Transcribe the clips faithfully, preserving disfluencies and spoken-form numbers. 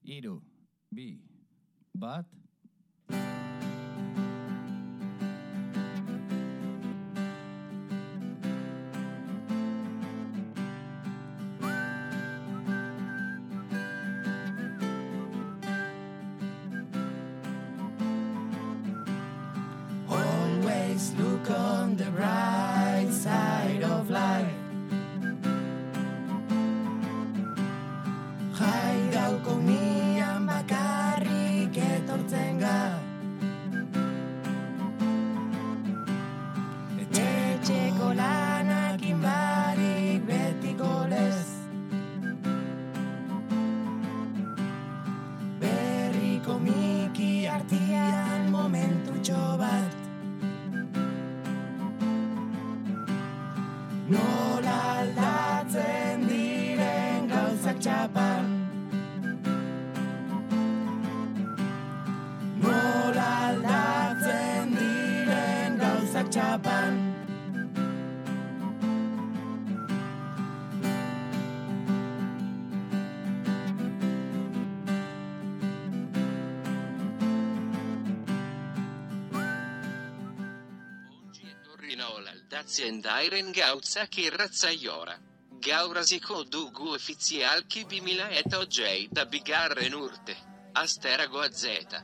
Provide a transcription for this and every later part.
Hiru, bi, bat. Always look on the bright side of life. Jai gauko nian bakarrik etortzen ga. Etxeko lanakin barik betiko lez. Berriko miki artian momentutxo bat. Nola aldatzen diren gauzak txapan. Nola aldatzen diren gauzak txapan. Nola aldatzen diren gauzak irratsaioa. Gaur hasiko dugu ofizialki bi mila hogeita bigarren urte. Asteragoa Z.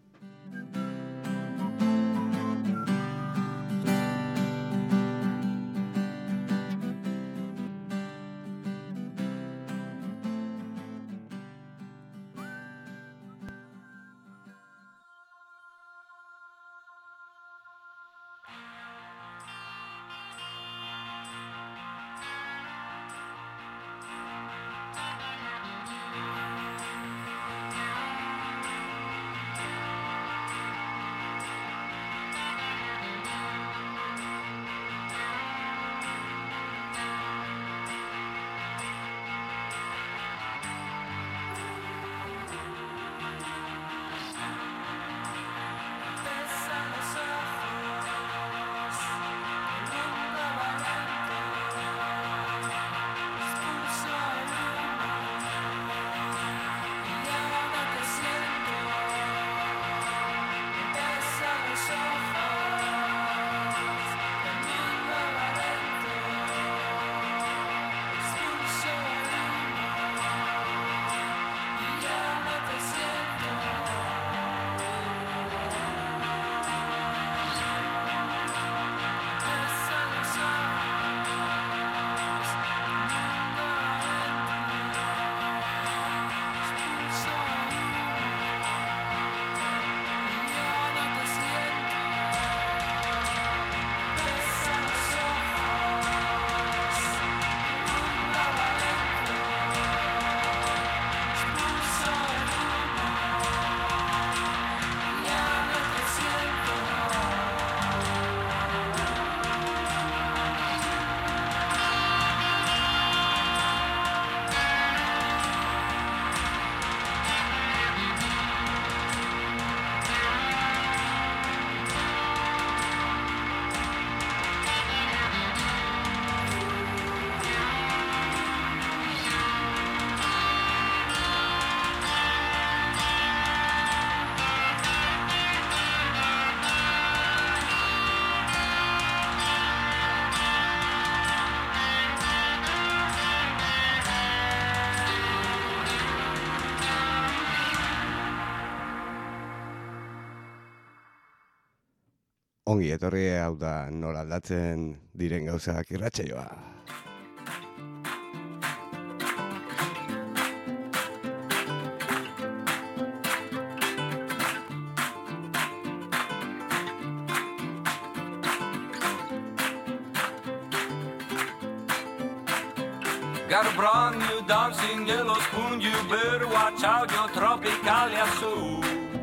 Ongi etorri hau da nola aldatzen diren gauzak irratsaioa. Got a brand new dancing yellow spoon, you better watch out your tropicalia soul.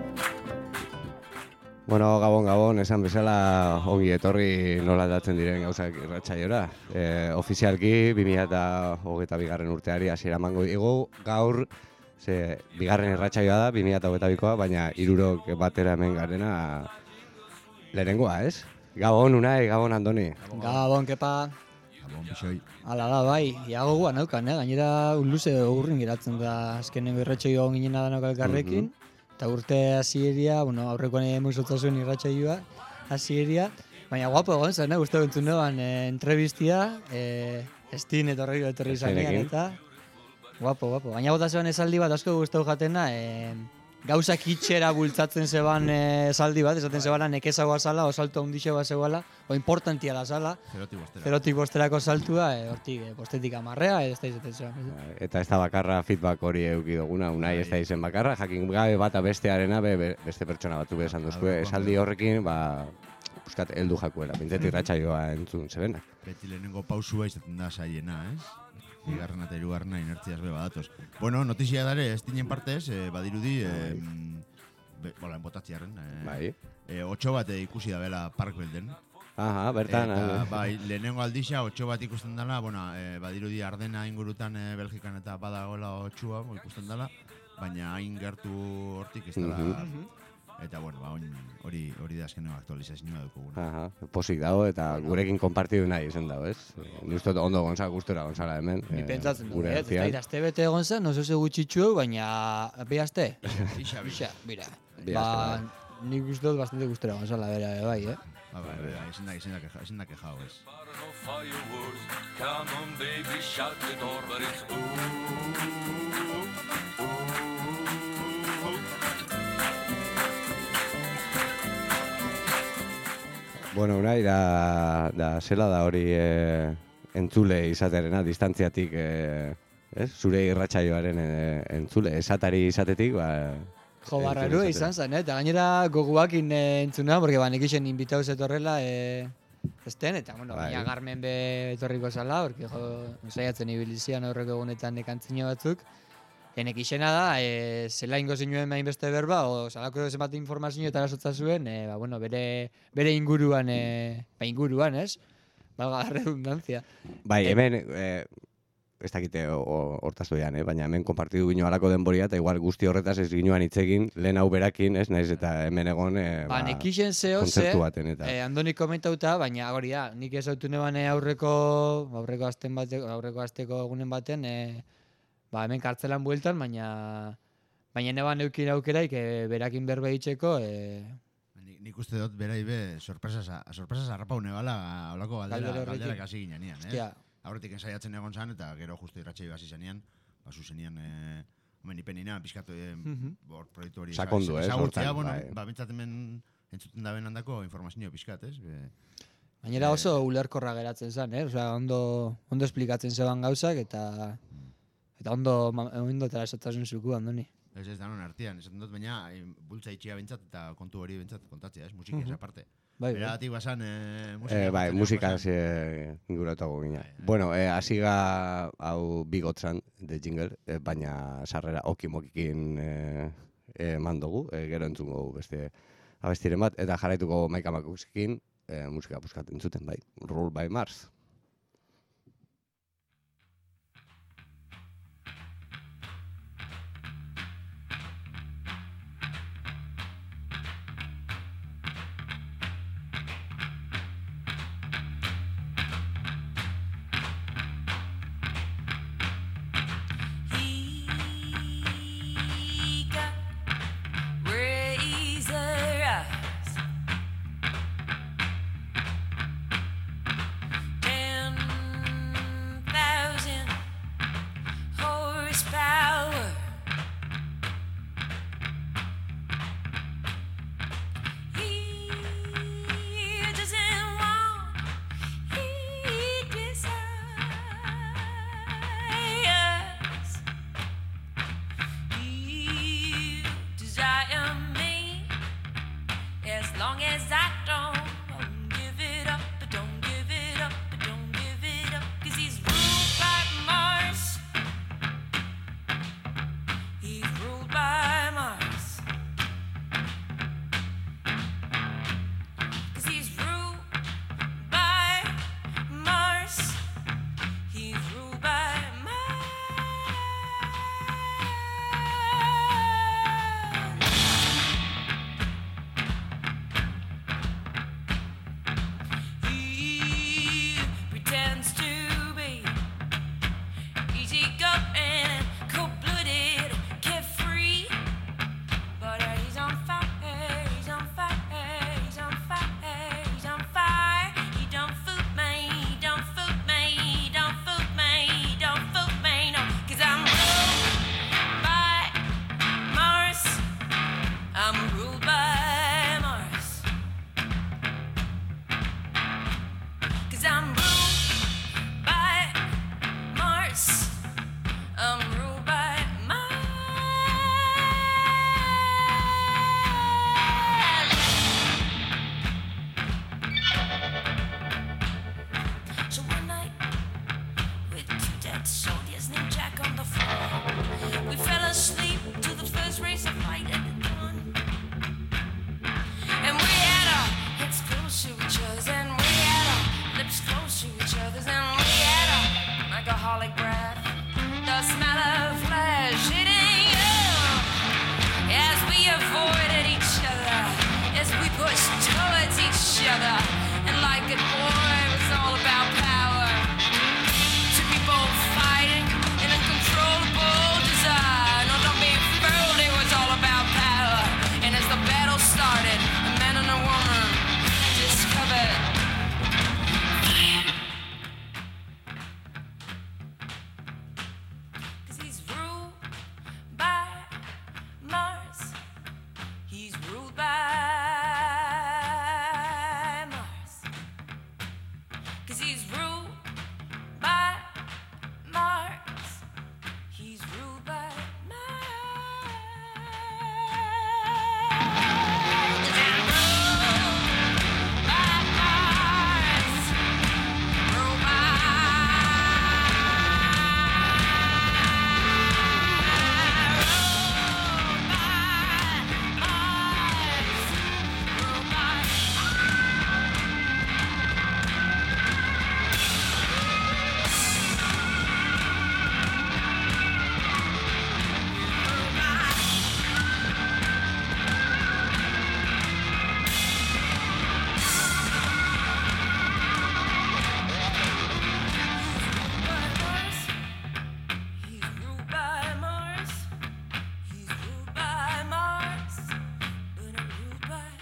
Bueno, gabon, gabon, esan bezala ongi etorri nola aldatzen diren gauzak irratsaiora. E, ofizialki bi mila hogeita bigarren urteari hasiera emango digu. Gaur, ze bigarren irratsaioa da, bi mila hogeita bikoa, baina hirurok batera hemen garena lehenengoa, ez? Gabon, Unai, gabon, Andoni. Gabon, kepa. Bon, bixoi. Hala da, bai, iago guan naukan, eh? Gainera luze urrin geratzen da azkenengo irratsaio egon ginen adanok elkarrekin. Eta urte hasieria, bueno, aurrekoan egin zuen irratsaioa hasieria. Baina guapo egon zen, eh? Guztu entzun neban eh, entrevistia, eh, Estin etorri etorri zanean eta guapo, guapo. Baina bota zeban esaldi bat asko guztu jatena, eh, gauzak itxera bultzatzen zeban eh, esaldi bat, esaten zebala nekezagoa zala, o salto handixe bat zebala, o importantia da zala. Zerotik bosterako saltua, eh, hortik eh, bostetik amarrea, ez da izaten zeban. Eta ez da bakarra feedback hori eduki duguna, unai ez da izen bakarra, jakin gabe bata bestearena, be, be, beste pertsona batu be esan duzue, esaldi horrekin, ba, buskat, heldu jakuela, bintzeti irratsaioa entzun zebenak. Beti lehenengo pausua izaten da saiena, ez? Bigarrena eta hirugarrena inertziaz be badatoz. Bueno, notizia dare, ez dinen partez, eh, badirudi, eh, be, bola, enbotatziaren, eh, bai. eh, otxo bat ikusi da bela Parkbelden. Aha, bertan. Eta, bai, lehenengo aldixa, otxo bat ikusten dela, bueno, eh, badirudi Ardena ingurutan eh, Belgikan eta badagoela otxua ikusten dela, baina hain gertu hortik ez dela... Mm-hmm. Eta, bueno, ba, hori hori da azkeneko aktualizazioa dukuguna. Aha, posik dago eta gurekin konpartidu nahi izan dago, ez? Ni uste ondo gonza, gustura gonzala hemen. Ni pentsatzen dut, ez? Ez da aste bete egon zen, oso ze gutxitxu, baina bi aste? Bixa, bixa. Bira. Ba, nik uste dut bastante gustura gonzala, bera, bai, eh? Ba, ba, ba, ezin da, ezin da kejao, ez. Come on baby, shut the door, but it's Bueno, unai, da, da zela da hori e, entzule izatearena, distantziatik, e, ez? Zure irratsaioaren e, entzule, esatari izatetik, ba... Jo, barrarua izan zen, eh? Eta gainera goguakin e, entzuna, porque ba, nekixen invitau zetorrela, e, esten, eta, bueno, bai. Baina Garmen be etorriko zala, porque, jo, ensaiatzen ibilizian horreko egunetan nekantzino batzuk, enek izena da, e, zela ingo zinuen main beste berba, o salako zenbat informazio eta erasotza zuen, e, ba, bueno, bere, bere inguruan, e, ba, inguruan, ez? Balga redundantzia. Bai, hemen, e, ez dakite hortaz doian, eh? Baina hemen konpartidu gino alako denboria, eta igual guzti horretaz ez ginoan hitzekin, lehen hau berakin, ez naiz, eta hemen egon, e, ba, ba nekixen zeo, ze, baten, eta... e, Andoni komentauta, baina hori da, nik ez autu neban aurreko, aurreko azten bateko, aurreko azteko egunen baten, e, ba, hemen kartzelan bueltan, baina baina neban eukin aukeraik e, berakin berbe itxeko. E... Nik uste dut berai be sorpresas sorpresas harrapau nebala holako galdera galdera kasi ginean, eh? Aurretik ensaiatzen egon zan eta gero justu irratsaio hasi zenean, ba zuzenean eh hemen ipenina pizkatu eh bor proiektu hori. Sakondu, eh, sortzea, bueno, ba bentsat hemen entzuten da benandako informazio pizkat, ez? Gainera oso ulerkorra geratzen zen, eh? Osea, ondo ondo esplikatzen zeban gauzak eta eta ondo ondo eta esatzen zuku Andoni. Ez ez danon artean, esaten dut baina bultza itxia bentsat eta kontu hori bentsat kontatzea, ez? Musika esa parte. Bai, beratik basan eh musika. Eh, bai, musika eh inguratuko gina. Bueno, eh hasiga hau bigotzan de jingle, eh, baina sarrera okimokikin eh eman dugu, eh, gero entzungo beste abestiren bat eta jarraituko Maika Makusekin eh musika buskatzen zuten bai. Rule by Mars. Razor eyes polygraph, the smell of flesh hitting you as we avoided each other, as we pushed towards each other, and like it, boy, it was all about power. Two people fighting in uncontrollable desire. No, don't be fooled, it was all about power. And as the battle started, a man and a woman discovered fire. 'Cause he's ruled by Mars. He's ruled by Mars. 'Cause he's ruled by Mars. He's ruled by Mars. Ruled by Mars. Ruled by He's ruled by Mars. He's ruled by Mars. But I'm ruled by.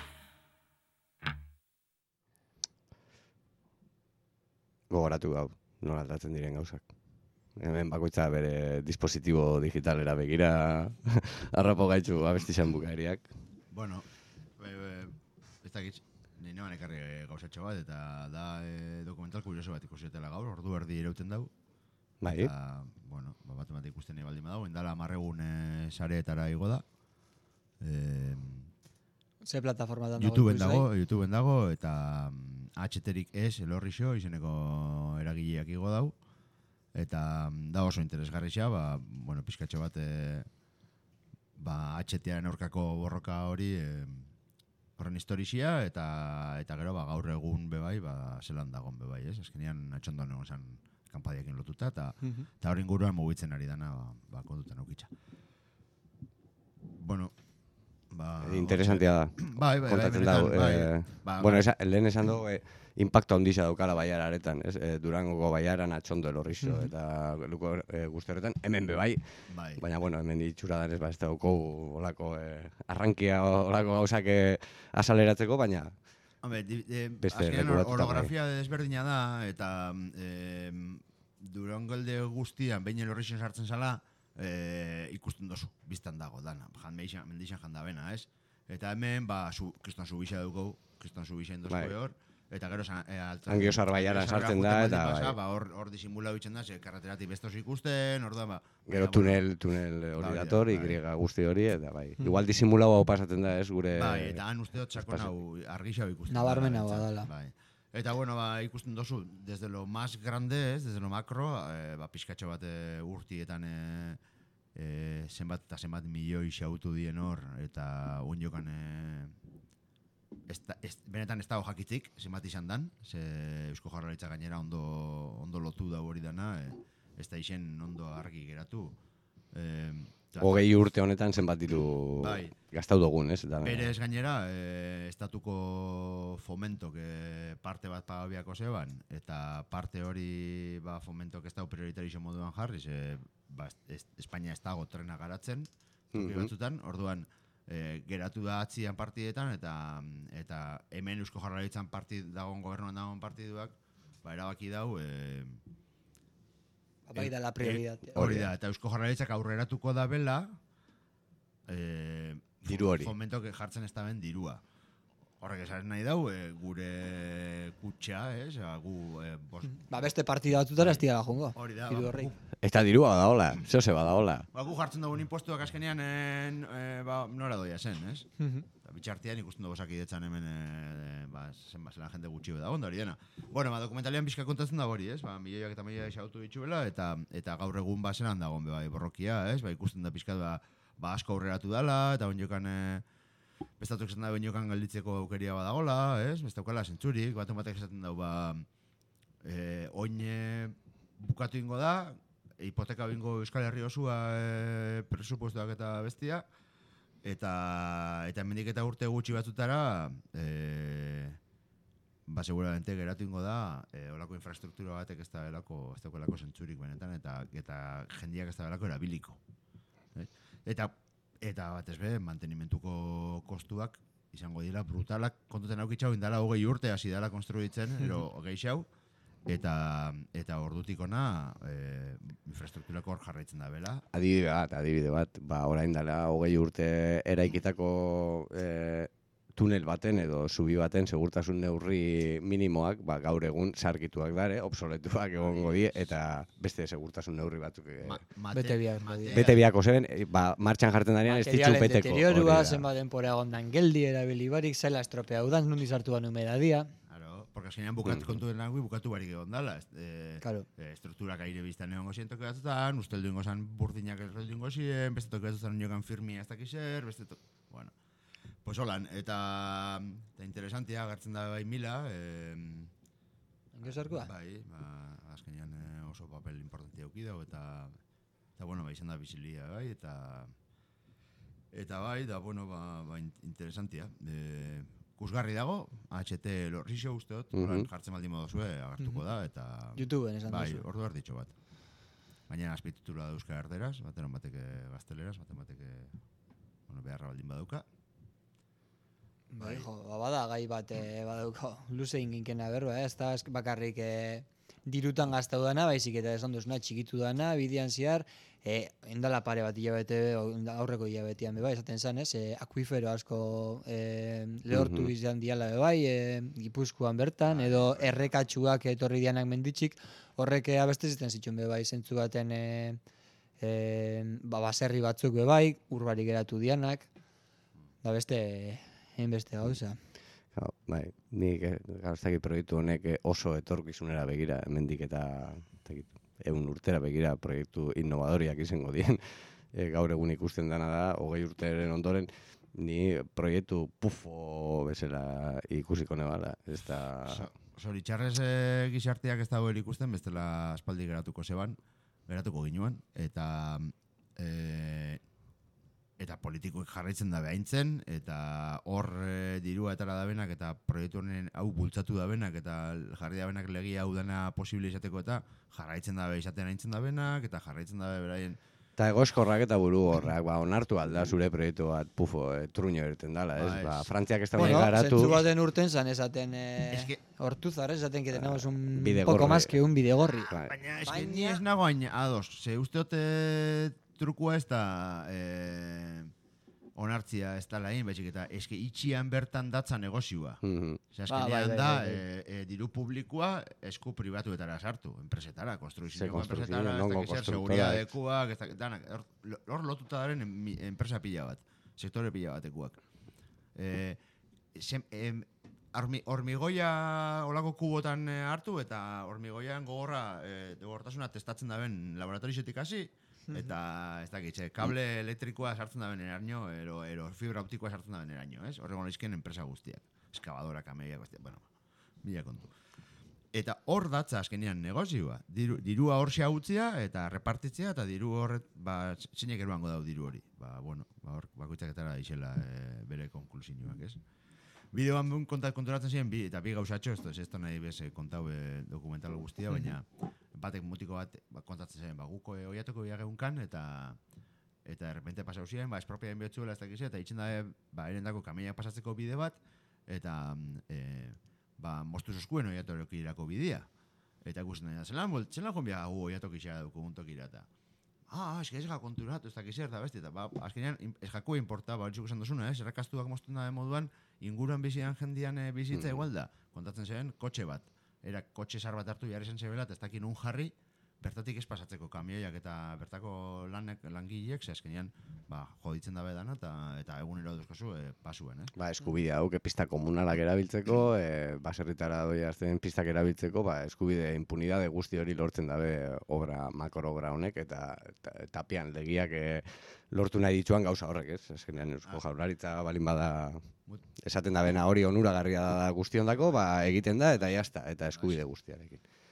Gogoratu gau, nola aldatzen diren gauzak. Hemen bakoitza bere dispositibo digitalera begira harrapo gaitzu abestizan bukaeriak. Bueno, e, e, ez dakit, ni neban ekarri gauzatxo bat, eta da e, dokumental kurioso bat ikusietela gaur, ordu erdi irauten dau. Bai, Eta, bueno, ba, bat bat ikusten nahi baldin badago, indala marregun e, sareetara igo da. E, Ze plataformatan dago YouTubeen ikusgai? dago, YouTubeen dago, eta mm, H T-rik ez, elorrixo, izeneko eragileak igo dau. Eta mm, da oso interesgarria, ba, bueno, pizkatxo bat, e, ba, H T-aren aurkako borroka hori, e, horren historizia, eta eta gero ba, gaur egun bebai, ba, zelan dagon bebai, ez? Azkenean atxondo egon zen kanpadiakin lotuta, eta eta hori inguruan mugitzen ari dana, ba, ba kondutan aukitza. Bueno, ba... interesantia da. Bai, bai, bai, Kontatzen benetan, dau. bai. eh, Ba, bueno, bai. esa, lehen esan dugu, eh, impacto handixa daukala baiara aretan, ez? Eh, Durangoko baiaran atxondo elorrizo, eta luko eh, guzti horretan, hemen bebai, Bai. baina, bueno, hemen itxura danez, ba, ez dauko olako eh, arrankia, olako gauzak eh, asaleratzeko, baina Hombre, di, de, Beste azkenean leku batzutan, orografia desberdina da, eta eh, Durangolde guztian, behin elorrixen sartzen zala, eh, ikusten dozu, biztan dago, dana, jan meixan, mendixan jandabena, ez? Eta hemen, ba, su, kriston subisa dugu, kriston subisa indozko Bai. hor, eta gero, san, e, altzan, Angiozar baiaran sartzen da, eta bai. Ba, hor, hor disimula bitzen da, ze karreteratik bestos ikusten, orduan, ba... Gero baina, tunel, tunel hori Bai, dator, bai. Y guzti hori, eta bai. Igual disimulau hau pasatzen da, ez, gure... Bai, eta han usteot sakon espazio. hau argixau ikusten. Nabarmena dela, badala. Bai. Eta bueno, ba, ikusten dozu, desde lo más grande, ez, desde lo macro, eh, ba, pizkatxo bat e, urtietan e, e, zenbat eta zenbat milioi xautu dien hor, eta un jokan e, ez, da- ez, benetan ez dago jakitzik, zenbat izan dan, ze Eusko Jaurlaritza gainera ondo, ondo lotu da hori dana, e, ez da izen ondo argi geratu. E, eta- Hogei urte honetan zenbat diru Bai. gastau dugun, ez? Da, Berez gainera, e, estatuko fomentok e, parte bat pagabiako zeban, eta parte hori ba, fomentok ez dago prioritarizio moduan jarriz, e, ba, es, Espainia ez dago trena garatzen, toki Mhm. batzutan, orduan e, geratu da atzian partidetan, eta eta hemen Eusko Jaurlaritzan partid, dagoen gobernuan dagoen partiduak, ba, erabaki dau, e, Bai da la prioridatea. hori da, eta Eusko Jaurlaritzak aurreratuko da bela, e, Diru hori. Fomentok jartzen ez da ben dirua. Horrek esan nahi dau, e, gure kutxa, ez? Ba, gu, e, bos, Ba, beste partida batzutara ez dira jongo. hori da, Diru ba, horrek. gu, Ez da dirua badaola, zeo ze badaola. ba, gu jartzen dugun impostuak azkenean, en, e, ba, nora doia zen, ez? Eta bitxartian ikusten dugu sakidetzan hemen, e, ba, zenba zela jende gutxi da hori dena. Bueno, ba, dokumentalian bizka kontatzen da hori, ez? Ba, milioiak eta milioiak xautu dituela, eta eta gaur egun ba zelan dagoen be bai borrokia, ez? Ba, ikusten da pizkat ba, ba asko aurreratu dela, eta onjokan e, bestatuk esan da onjokan galditzeko aukeria badagola, ez? Bestaukala zentzurik, baten batek esaten dau, ba, e, oin e, bukatu ingo da, hipoteka bingo Euskal Herri osua e, presupuestoak eta bestia, eta eta hemendik eta urte gutxi batzutara, e, ba, seguramente geratu ingo da, e, olako infrastruktura batek ez da belako, ez da belako zentzurik benetan, eta, eta jendiak ez da belako erabiliko. Eh? Eta, eta batez be, mantenimentuko kostuak izango dira brutalak, kontuten aukitxau, indala hogei urte hasi dela konstruitzen, ero hogei xau, eta eta ordutik ona e, infrastrukturako hor jarraitzen da bela. Adibide bat, adibide bat, ba, orain dela hogei urte eraikitako e, tunel baten edo zubi baten segurtasun neurri minimoak, ba, gaur egun sarkituak dare, obsoletuak egongo die, eta beste segurtasun neurri batzuk e, Ma, bete biak. Bete biako zeben, ba, martxan jartzen danean ez ditzu beteko. Deteriorua, zenbat denpora egondan geldi erabili barik, zela estropea udan, nundi sartu ban humedadia. Porque azkenean bukat, kontu den nago, bukatu barik egon dala. E, claro. e, estrukturak aire biztan egon gozien toke batzutan, usteldu ingo zan burdinak erreldu ingo zien, beste toke batzutan niokan firmia ez dakizer, beste toke... Bueno, pues holan, eta, eta interesantia agertzen da bai mila. E, Engo zarkoa? Bai, ba, azkenean oso papel importantia eukidau, eta, eta bueno, bai, izan da bizilia, bai, eta... Eta bai, da, bueno, ba, ba interesantia. E, Kusgarri dago, H T Lorrixo usteot, mm -hmm. jartzen baldin moduzue agertuko da, eta... YouTubeen esan bai, duzu. Bai, ordu arditxo bat. Baina azpititula da euskara erderaz, bateran bateke gazteleraz, baten bateke bueno, beharra baldin badauka. Bai, jo, bada gai bat eh, badauka, luze inginkena berba, ez da bakarrik eh, dirutan gaztau dana, baizik eta esan duzuna txikitu dana, bidean ziar, E, endala pare bat hilabete, aurreko hilabetean bebai, esaten zen, ez? E, akuifero asko e, lehortu mm-hmm. izan diala bebai, e, Gipuzkoan bertan, edo errekatxuak etorri dianak menditxik, horrek abesteziten zituen bebai, zentzu baten e, e, ba, baserri batzuk bebai, urbari geratu dianak, da beste, egin beste gauza. Bai, nik gauztaki proiektu honek oso etorkizunera begira, hemendik eta egun urtera begira proiektu innovadoriak izango dien. E, gaur egun ikusten dana da, hogei urteren ondoren, ni proiektu pufo bezala ikusiko nebala. Ez da... Zoritxarrez e, gizarteak ez dagoen ikusten, bestela aspaldi geratuko zeban, geratuko ginuan, eta e, eta politikoek jarraitzen da behaintzen, eta hor e, dirua etara da benak, eta proiektu honen hau bultzatu da benak, eta jarri da benak legia hau dana posible izateko, eta jarraitzen da beha izaten aintzen da benak, eta jarraitzen da beha beraien... Eta egoskorrak eta buru horrak, ba, onartu alda zure proiektu bat, pufo, e, truño erten dala, ez? Ba, Frantziak ez da bueno, garatu... Zentzu baten urten zan esaten hortu zara, esaten que tenemos un poco más que un bidegorri. Baina, ez que ni ez nago hain ados, ze usteote trukua ez da eh, onartzia ez da lain, baizik eta eske itxian bertan datza negozioa. Mm-hmm. Azkenean da, e, e, diru publikoa esku pribatuetara sartu, enpresetara, konstruizioneko enpresetara, ez dakizer, seguridadekuak, ez danak, hor lotuta daren enpresa pila bat, sektore pila batekuak. E, sem, em, Hormi, hormigoia olako kubotan hartu, eta hormigoian gogorra, e, gogortasuna testatzen daben laboratorixetik hasi, eta ez dakitxe, kable elektrikoa sartzen da beneraino, ero, ero fibra optikoa sartzen da beneraino, ez? Horregon izken enpresa guztiak. Eskabadora, kameiak, guztiak, bueno, mila kontu. Eta hor datza azkenean negozioa. Diru, dirua hor xautzia eta repartitzea, eta diru horret, ba, zeinek eruango dau diru hori. Ba, bueno, ba, hor, bakoitzak etara isela e, bere konklusioak, ez? Bideoan kontat konturatzen ziren, bi, eta bi gauzatxo, ez ez da nahi bez kontau e, dokumental guztia, baina batek mutiko bat ba, kontatzen zen, ba, guko e, oiatoko biageunkan, eta eta errepente pasau ziren, ba, espropiaen behotzuela ez dakizu, eta itxen da, ba, erendako kameiak pasatzeko bide bat, eta e, ba, moztu zoskuen oiatorok irako bidea. Eta ikusten da, zelan, zelan jonbia gu oiatok isea duku untok irata. Ah, eske ez ga konturatu, ez dakizu eta besti, eta ba, azkenean ez jako importa, ba, esan duzuna, ez, errakastuak mozten da moduan, inguruan bizian jendian e, bizitza igual da. Kontatzen zen, kotxe bat. Era kotxe zar bat hartu jarri zen zebela, eta ez dakin un jarri, bertatik ez pasatzeko kamioiak eta bertako lanek, langileek, ze azkenean, ba, joditzen dabe dana, eta, eta egunero duzkozu e, pasuen, eh? Ba, eskubide hau, pista komunalak erabiltzeko, e, baserritara doia azten pistak erabiltzeko, ba, eskubide impunidade guzti hori lortzen dabe obra, makro obra honek, eta, eta tapian legiak e, lortu nahi dituan gauza horrek, ez? Azkenean Eusko Jaurlaritza balin bada esaten da bena hori onuragarria da guztiondako, ba, egiten da, eta jazta, eta eskubide guztiarekin.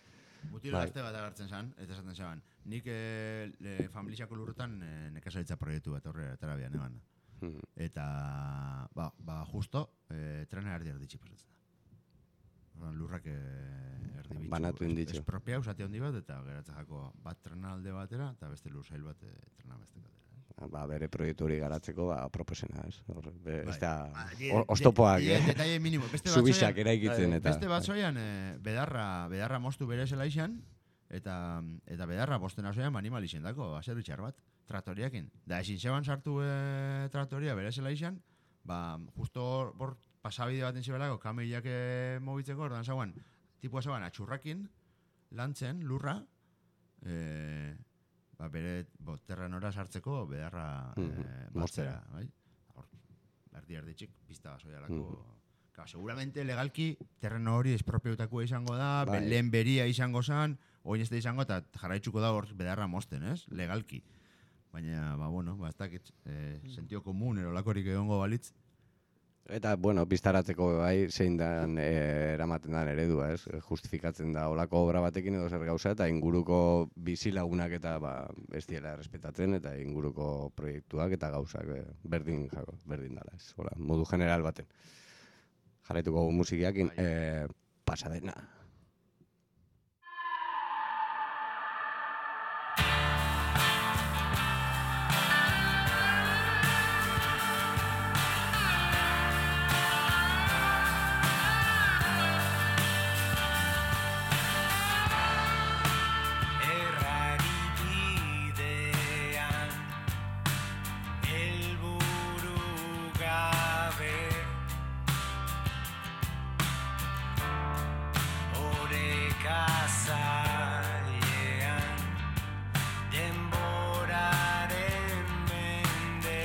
Mutilo gazte bat agertzen zan, eta esaten zeban, nik e, e, familiako lurretan e, nekazaritza proiektu bat aurrera atera bian eban. Mhm. Eta, ba, ba justo, e, trena erdi erditxi pasatzen da. Orduan, lurrak e, erdi bitxu. Banatu inditxu. Espropiau, zati handi bat, eta geratzen jako bat trena alde batera, eta beste lur sail bat e, trena beste batera. Ba, bere proiektu hori garatzeko, ba, proposena, ez? Hor, be, ez da, Ba, die- o- oztopoak, die- eh? detalle minimo. Beste Zubisak batzoian- eraikitzen, eta... Beste batzoian, e, bedarra, bedarra moztu bere zela izan, eta, eta bedarra bostena zoian animal izan dako, azerbitxar bat, traktoriakin. Da, ezin zeban sartu e, traktoria bere zela izan, ba, justo hor, hor pasabide baten zibelako, kameiak e, mobitzeko, ordan zauan, tipua zauan, atxurrakin, lantzen, lurra, e, ba, bere bo, terrenora sartzeko bedarra Mhm, e, moztera. batzera, bai? Hor, erdi erditxik, pizta basoialako. Claro, seguramente legalki terreno hori espropiautakoa izango da, Bai. be- lehen beria izango zan, oin ez da izango, eta jarraitzuko da hor bedarra mozten, ez? Legalki. Baina, ba, bueno, ba, ez dakit, eh, sentio komun, erolakorik egongo balitz. Eta, bueno, biztaratzeko bai, zein dan e, eramaten dan eredua, ez? Justifikatzen da olako obra batekin edo zer gauza, eta inguruko bizilagunak eta ba, ez diela errespetatzen, eta inguruko proiektuak eta gauzak e, berdin jako, berdin dala, ez? Hola, modu general baten. Jarraituko musikiakin, e, pasadena. Erradibidean helburu gabe oreka zailean denboraren mende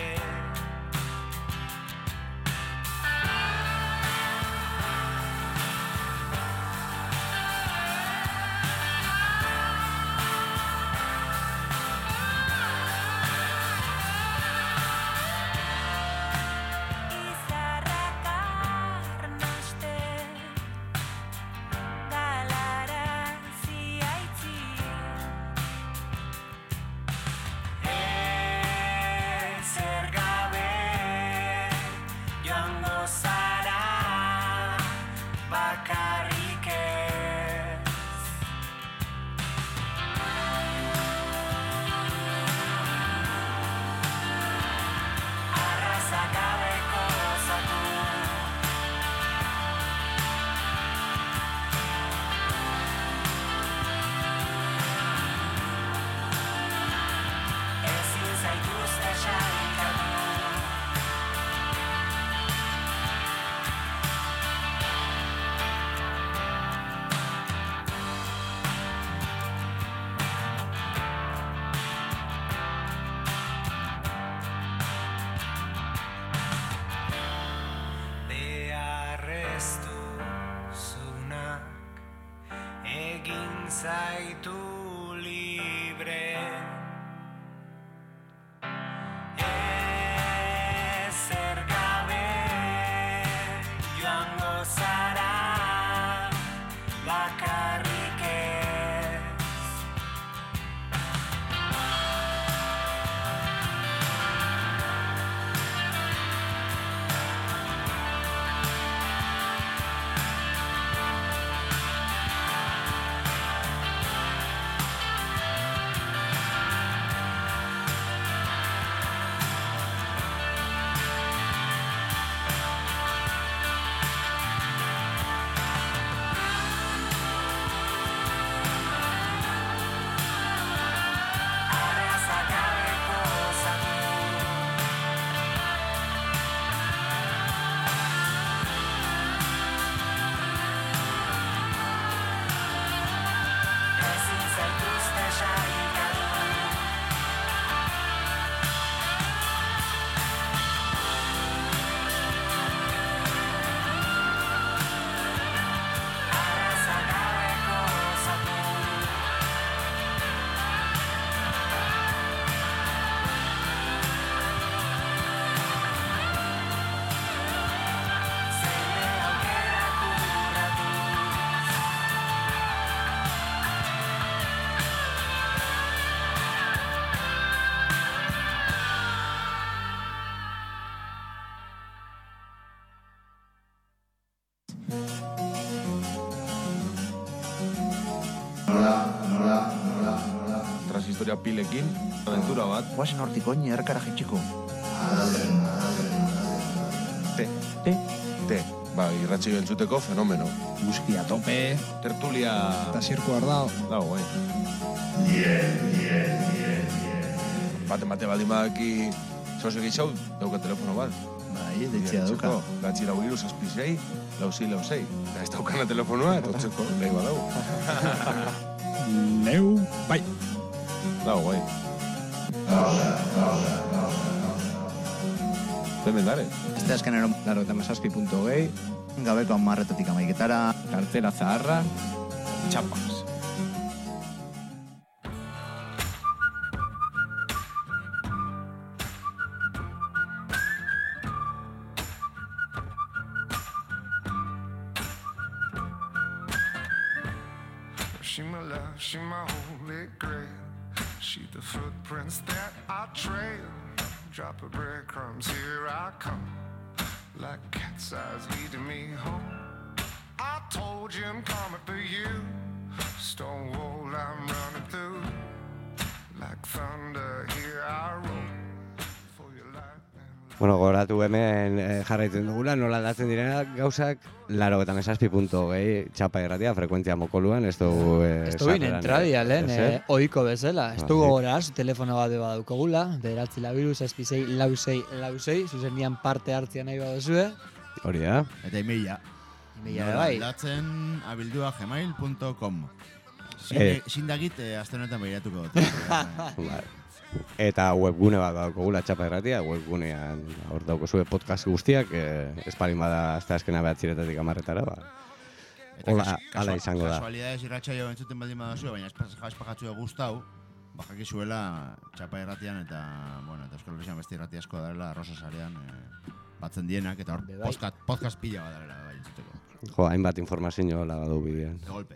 Izarrak arnaste galarazi aitzi ezer gabe joango zara bakarrik ez arraza gabeko zatu ezin zaituzte sailkatu beharreztu zunak egin zaitu libre ezer gabe joango zara bakarrik ez historia pilekin, aventura bat. Guazen hortik oin erkara jitxiko. Te. Te? Te. Ba, irratxio entzuteko fenomeno. Muskia tope. Tertulia... Eta zirku ardao. Dago, bai. Bate bate baldin badaki sozio gitxau, dauka telefono bat. Bai, deitzea dauka. Gatzi lau iru, zazpizei, lausei, lausei. Eta ez daukana telefonoa, eta otzeko, lehi badau. Neu, bai. Dago, bai. Hemen dare. Este azkenero, laro eta mesazpi punto gehi, gabeko amarretatik amaiketara, kartera zaharra, txapas. She my love, she my holy grail. She the footprints that I trail. Drop of breadcrumbs, here I come. Like cat's eyes leading me home. I told you I'm coming for you. Stone wall I'm running through. Like thunder, here I roll. For your life. Bueno, goratu hemen eh, jarraitzen dugula, nola aldatzen direnak gauzak, laro eta mesazpi punto gehi txapa irratia, frekuentzia mokoluan, ez dugu... Eh, ez dugu inentradia, lehen, eh, oiko bezala. Ez dugu goraz, telefono bat badukagula, bederatzi labiru, zazpizei, lausei, lausei, zuzen parte hartzia nahi baduzue. Hori da. Eta emaila. Emaila bai. Aldatzen abildua gmail punto com. Zindagit, eh, azte honetan behiratuko dut. Eta webgune bat daukagula txapa irratia, webgunean hor daukazue podcast guztiak, eh, espalin bada azte azkena behatziretatik amarretara, ba. Hola, ala izango da. Kasualidades irratsaio entzuten baldin badazue, baina espakatzue gustau, bakakizuela txapa irratian eta, bueno, eta Euskal Herrian beste irrati asko darela, Rosa Sarean eh, batzen dienak, eta hor podcast, podcast pila bat darela bai entzuteko. Jo, hainbat informazio hola badu bidean. De golpe.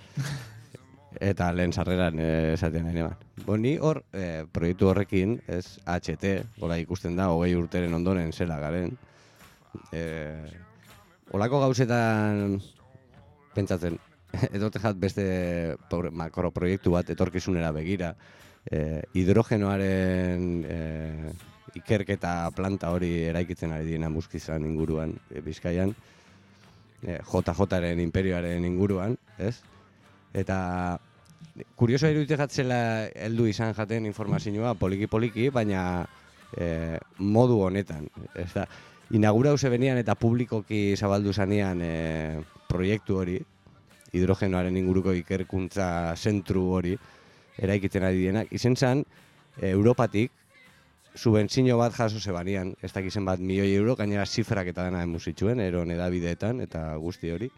Eta lehen sarreran esaten nahi neban. Bo, ni hor, eh, proiektu horrekin, ez H T, hola ikusten da, hogei urteren ondoren zela garen. Eh, olako gauzetan pentsatzen, edote jat beste makroproiektu bat etorkizunera begira, eh, hidrogenoaren eh, ikerketa planta hori eraikitzen ari diena Muskizan inguruan, eh, Bizkaian, eh, J Jaren imperioaren inguruan, ez? Eta kurioso iruditzen jatzela heldu izan jaten informazioa poliki-poliki, baina e, modu honetan. Ez da, inaugurau zebenian eta publikoki zabaldu zanean e, proiektu hori, hidrogenoaren inguruko ikerkuntza zentru hori, eraikitzen ari dienak, izen zen, e, Europatik, subentzio bat jaso zebanean, ez dakizen bat milioi euro, gainera zifrak eta dena emusitxuen, eron edabideetan eta guzti hori.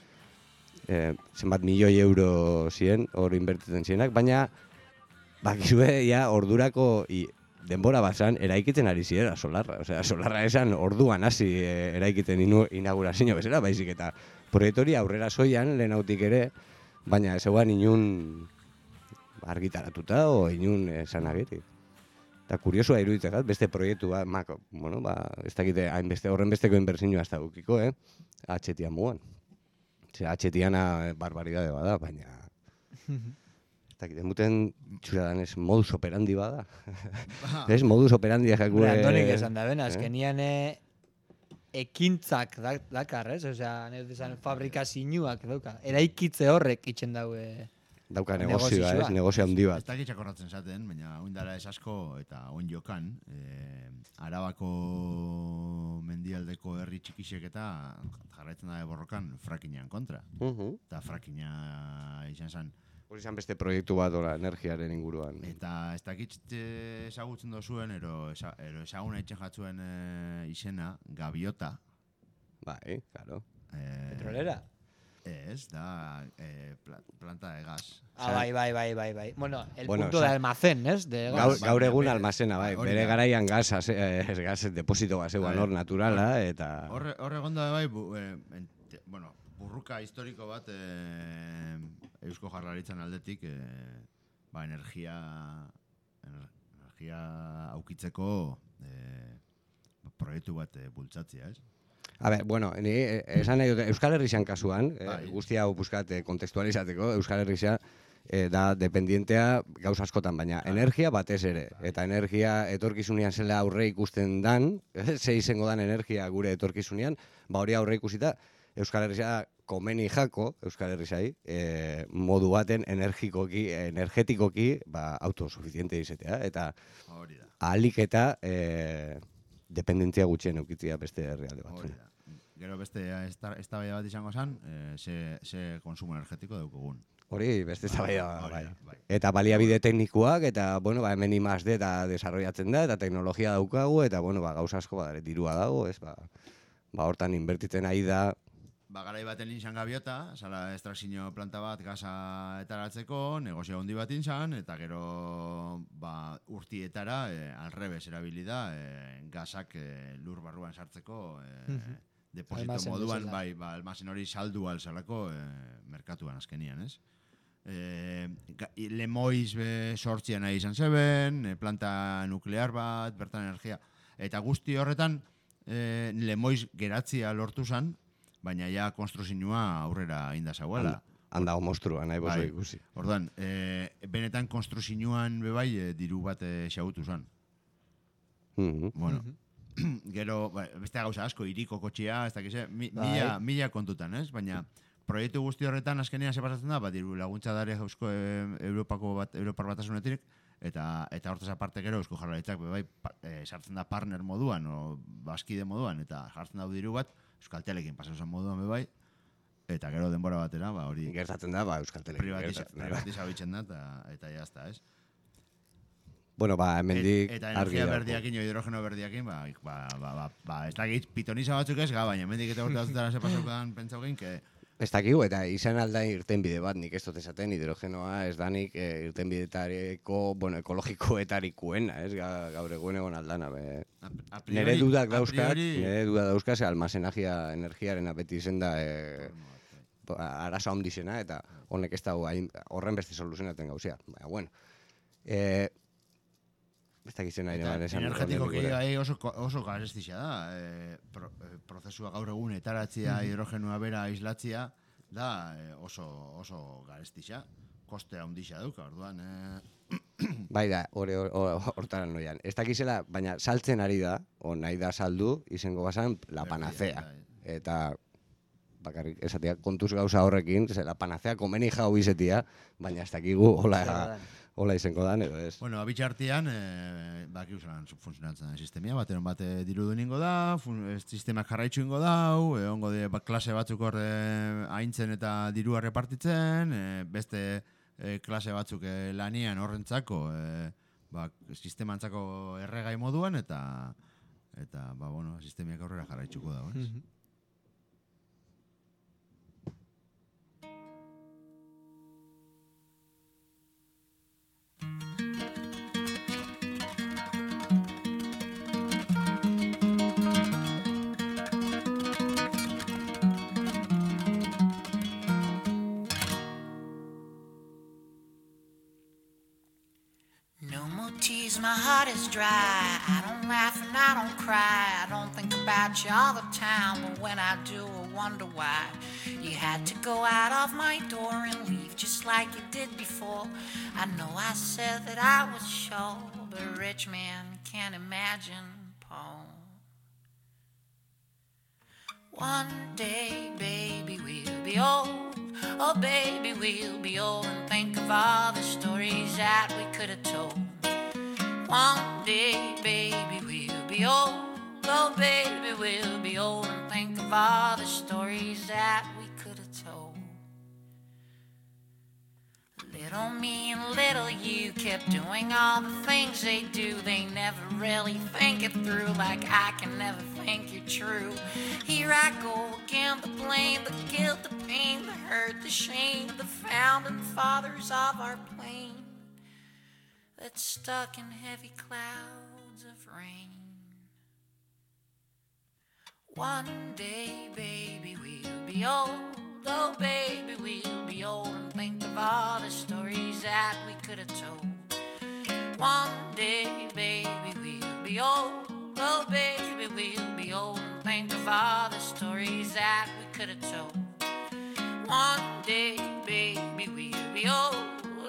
Eh, zenbat milioi euro ziren, hor inbertitzen zienak, baina bakizue, ja, ordurako i, denbora batzan eraikitzen ari zirela solarra. Osea, solarra esan orduan hasi e, eraikitzen inaugurazio bezala, baizik eta proiektori aurrera zoian, lehen hautik ere, baina zeuan inun argitaratuta o inun esan ageri. Eta kuriosua iruditzen gat, beste proiektu bat, mako, bueno, ba, ez dakite, hainbeste horren besteko inbertsioa ez da gukiko, eh? H T muan. H T-ana barbaridade bada, baina... Ez dakit, emuten txura danez modus operandi bada. Ez, modus operandi jakue... Antonik esan da bena, azkenian ekintzak dakar, ez? Osea, neuzan fabrikazinuak dauka. Eraikitze horrek itxen daue... Dauka negozioa, ez? Negozio handi bat. Ez dakit txakorratzen zaten, baina oindala ez asko eta oin jokan, eh, Arabako mendialdeko herri txikisek eta jarraitzen da borrokan frakinean kontra. Uh-huh. Eta frakina izan zen. Hori izan beste proiektu bat ora, energiaren inguruan. Eta ez dakit ezagutzen dozuen, ero, eza, ero ezaguna itxen jatzuen e, izena, gaviota. Bai, claro. Eh, Petrolera? Ez, da eh, planta de gas. Ah, bai, bai, bai, bai, bai. Bueno, el bueno, punto de almacén, ¿es? De gaur, gas. gaur egun almazena, bai. Bere garaian gas, ez gas, deposito gazegoan hor naturala, eta... Horre, horre gonda bai, bu, eh, ente, bueno, burruka historiko bat eh, Eusko Jaurlaritzan aldetik, eh, ba, energia, energia aukitzeko eh, proiektu bat eh, bultzatzea, ez? A ber, bueno, ni esan nahi dute, Euskal Herrixan kasuan, eh, guztia hau buskat kontekstualizateko, Euskal Herrixan e, da dependientea gauz askotan, baina energia batez ere. Eta energia etorkizunean zela aurre ikusten dan, ze izango dan energia gure etorkizunean, ba hori aurre ikusita, Euskal Herria komeni jako, Euskal Herriai, e, modu baten energikoki, energetikoki, ba, autosuficiente izatea, eta ahalik eta e, dependentzia gutxien eukitzia beste herrialde batzuen. Gero beste eztabaida bat izango zen, e, ze, ze konsumo energetiko daukagun. Hori, beste eztabaida bai. bai. Eta baliabide teknikoak, eta, bueno, ba, hemen imaz de eta desarrollatzen da, eta teknologia daukagu, eta, bueno, ba, gauza asko badare, dirua dago, ez, ba, ba, hortan inbertitzen ari da. Ba, garai baten inzan gabiota, zala estrakzio planta bat gaza etaratzeko, negozio handi bat inzan, eta gero ba, urtietara e, alrebes erabili da, e, gazak e, lur barruan sartzeko e, deposito moduan, bai, ba, almazen hori saldu alzalako e, merkatuan azkenian, ez? E, Lemoiz sortzian nahi izan zeben, e, planta nuklear bat, bertan energia, eta guzti horretan e, Lemoiz geratzia lortu zan, baina ja konstruzioa aurrera indazagoela. Handago monstrua, nahi bozo ikusi. Orduan, e, benetan konstruzioan bebai e, diru bat e, xagutu zan. Mm-hmm. Bueno, mm-hmm. Gero, ba, beste gauza asko, iriko kotxea, ez dakize, mi, mila, mila kontutan, ez? Baina, proiektu guzti horretan azkenean ze pasatzen da, bat diru laguntza dare eusko e, Europako bat, Europar batasunetik, eta eta hortaz aparte gero eusko jarraitzak bebai e, sartzen da partner moduan, o baskide moduan, eta jartzen da diru bat, Euskaltelekin pasatzen moduan bebai, eta gero denbora batera, ba hori gertatzen da, ba Euskaltelekin gertatzen da. Privatizabitzen da eta eta ja está, ez? Bueno, ba hemendik eta energia berdiakin, hidrogeno berdiakin, ba ba ba ba, ba ez dakit pitoniza batzuk ez ga, baina hemendik eta urte batzuetara se pasaukan pentsaukin ke ez dakigu, eta izan alda irtenbide bat, nik ez dut esaten, hidrogenoa ez danik e, irtenbidetareko, bueno, ekologikoetarikuena, ez, gaur egun egon aldana. Be. Nere dudak dauzkat, nere dudak dauzkat, ze almazenagia energiaren apeti izen da e, arazo handizena, eta honek ez da horren beste soluzionaten gauzea. Baina, bueno, e, ez dakitzen nahi neban esan. Energetikoki oso, oso garestizia da. E, pro, e, prozesua gaur egun etaratzia, hidrogenua bera aislatzia, da e, oso, oso garestizia. Koste handixia duka, orduan. E... Bai da, hortaran noian. Ez dakizela, baina saltzen ari da, o nahi da saldu, izango bazan, la panacea. Eta bakarrik esatia kontuz gauza horrekin, ze la panacea komeni jau izetia, baina ez dakigu hola... Hola izango dan, edo ez. Bueno, abitxartian, e, baki usan funtzionatzen da sistemia, bateron bat dirudu ningo da, fun, sistemak jarraitzu ingo dau, e, ongo de ba, klase batzuk hor e, haintzen eta dirua repartitzen, e, beste e, klase batzuk e, lanian horrentzako, e, ba, sistemantzako erregai moduan, eta, eta ba, bueno, sistemiak aurrera jarraitzuko da, ez? Mm-hmm. My heart is dry, I don't laugh and I don't cry, I don't think about you all the time, but when I do I wonder why you had to go out of my door and leave just like you did before. I know I said that I was sure, but a rich man can't imagine Paul. One day, baby, we'll be old, oh baby, we'll be old, and think of all the stories that we could have told. One day, baby, we'll be old, oh baby, we'll be old, and think of all the stories that we could have told. Little me and little you kept doing all the things they do. They never really think it through, like I can never think you're true. Here I go again, the blame, the guilt, the pain, the hurt, the shame, the founding fathers of our plane that's stuck in heavy clouds of rain. One day, baby, we'll be old, oh baby, we'll be old, and think of all the stories that we could have told. One day, baby, we'll be old, oh baby, we'll be old, and think of all the stories that we could have told. One day, baby, we'll be old,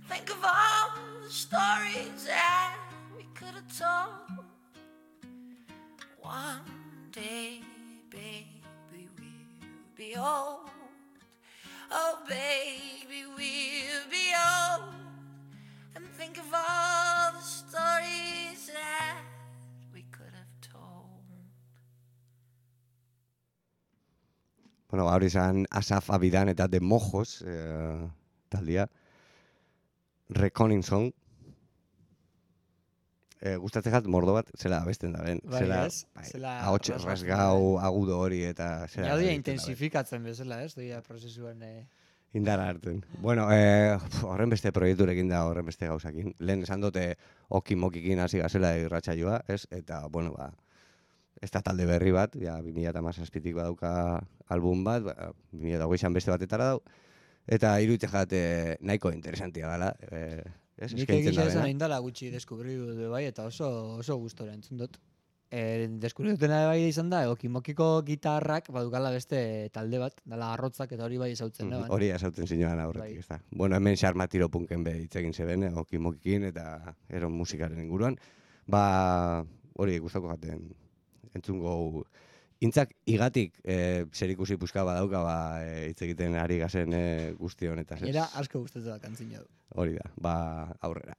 think of all the stories that we could have told. One day, baby, we'll be old. Oh, baby, we'll be old. And think of all the stories that we could have told. Bueno, gaur izan Asaf Abidan eta The Mojos eh, taldia. Reckoning Song. Eh, gustatzen jat mordo bat, zela abesten da ben. Bai, zela, ez? bai, Zela ahots rasgatzen rasgau, agudo hori eta zela. Ja, doia egiten da, bai. intensifikatzen bezala, ez? Doia prozesuan... Eh... Indara hartzen. Bueno, eh, horren beste proiekturekin da, horren beste gauzakin. Lehen esan dute oki-mokikin hasi gazela irratsaioa, ez? Eta, bueno, ba, ez da talde berri bat, ja, bi mila hamazazpitik badauka album bat, ba, bi mila hogeian beste batetara dau, eta iruditzen jate nahiko interesantia gala. Eh, ez? Nik Eskaintzen egisa da esan dena. indala gutxi deskubriu du bai, eta oso, oso gustora entzun dut. E, deskubriu dutena bai izan da, okimokiko gitarrak badukala beste talde bat, dala arrotzak eta hori bai ezautzen, Mhm, neban. Hori esautzen zinuan aurretik, Bai. ez da. Bueno, hemen xarmatiro punken be hitz egin zeben, eh, okimokikin eta eron musikaren inguruan. Ba, hori gustako jaten entzungo intzak igatik eh, zerikusi puska badauka ba eh, hitz egiten ari gazen eh, guzti honetaz. ez? Era asko gustatzen da kantzina du. Hori da, ba aurrera.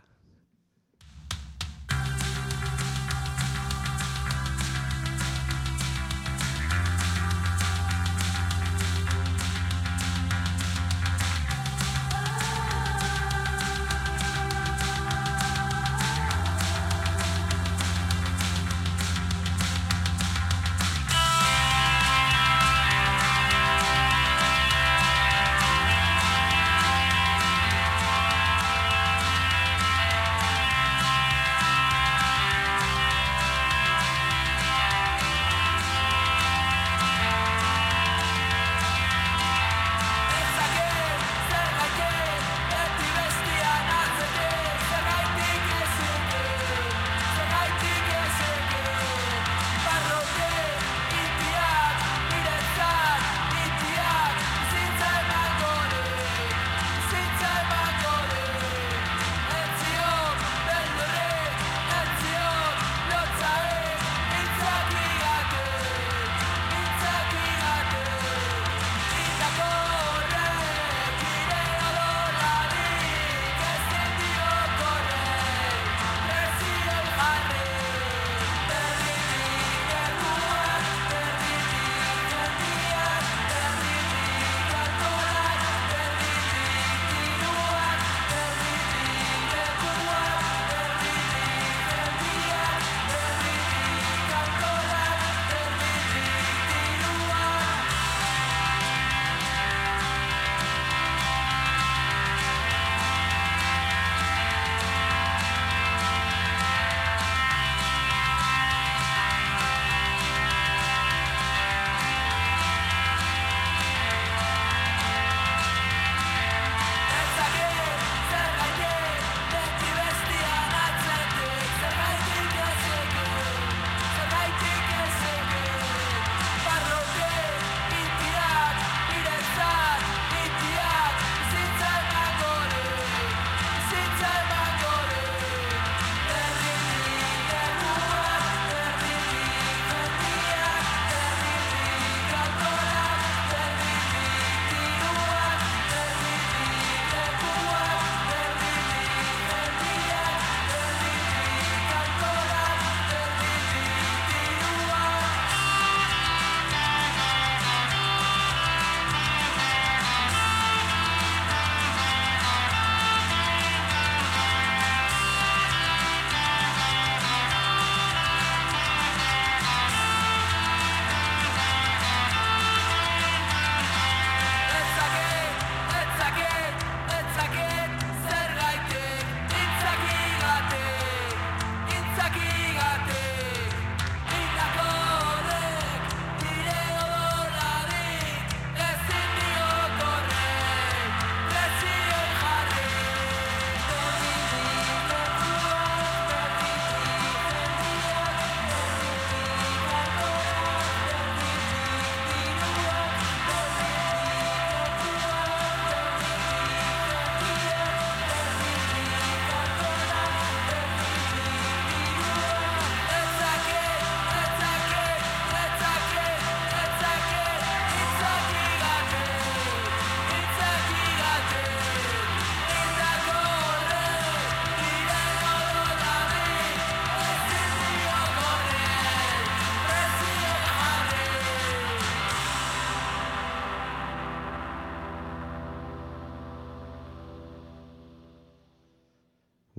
Thank